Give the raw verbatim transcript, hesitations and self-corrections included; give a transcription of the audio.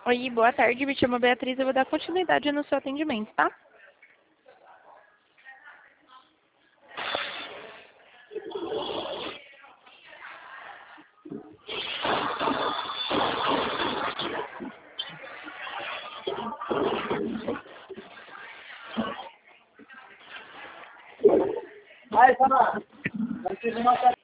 Oi, boa tarde, me chamo Beatriz, eu vou dar continuidade no seu atendimento, tá? Vai, Sara. Vai ser uma